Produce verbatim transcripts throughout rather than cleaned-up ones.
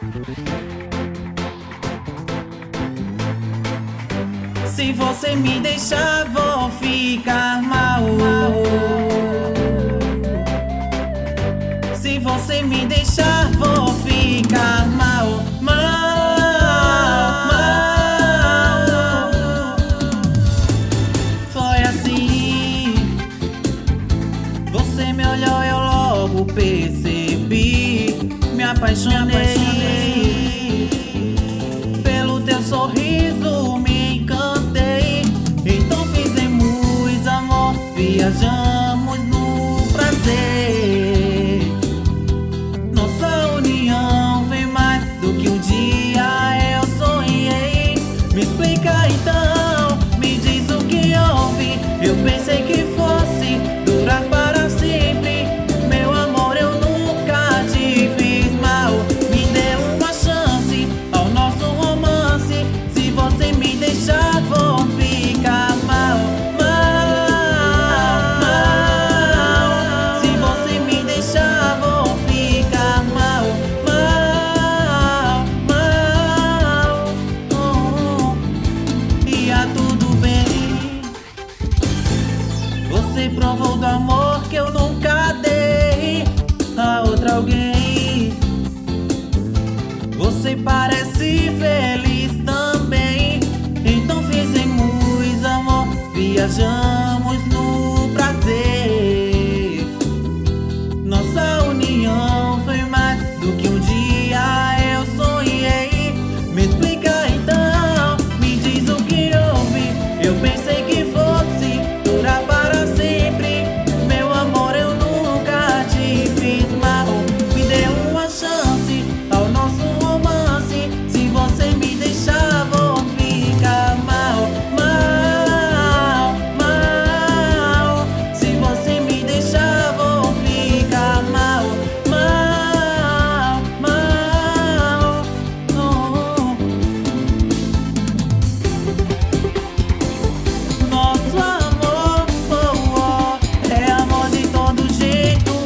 Se você me deixar, vou ficar mal. Se você me deixar, vou ficar mal. Mal, mal. Foi assim. Você me olhou, eu logo percebi. Me apaixonei pelo teu sorriso, me encantei. Então fizemos amor, viajamos no prazer. Nossa união foi mais do que um dia eu sonhei. Me explica então, me diz o que houve. Eu pensei que fosse durar para sempre. Meu amor, eu nunca te fiz mal. Me dê uma chance ao nosso romance. Se você me deixar, vou ficar mal. Mal, mal. Se você me deixar, vou ficar mal. Mal, mal. Oh, ia tudo bem. Você provou do amor que eu nunca dei a outra alguém. Você parece feliz também. Então fizemos amor, viajamos no prazer. Nossa união foi mais do que um dia eu sonhei. Me explica então, me diz o que houve. Eu pensei que fosse durar para sempre. Meu amor, eu nunca te fiz mal. Me dê uma chance ao nosso romance. Se você me deixar, vou ficar mal. Mal, mal. Se você me deixar, vou ficar mal. Mal, mal. Oh. Nosso amor, oh, oh, é amor de todo jeito.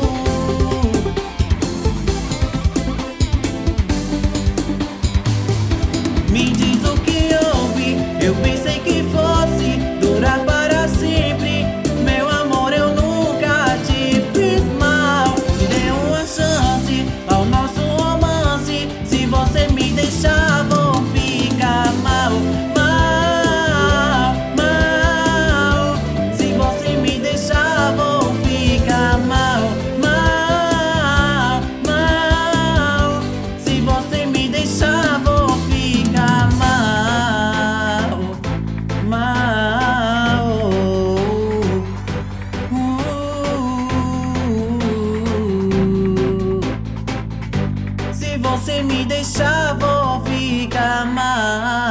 Me diz o que houve. Eu pensei que fosse durar para sempre. Meu amor, eu nunca te fiz mal. Me dê uma chance ao nosso romance. Se você me deixar, vou ficar mal. Mal, mal. Se você me deixar, vou ficar mal. Mal, mal. Se você me deixar, vou ficar mal. Mal. Uh. Se você me deixar, vou ficar mal.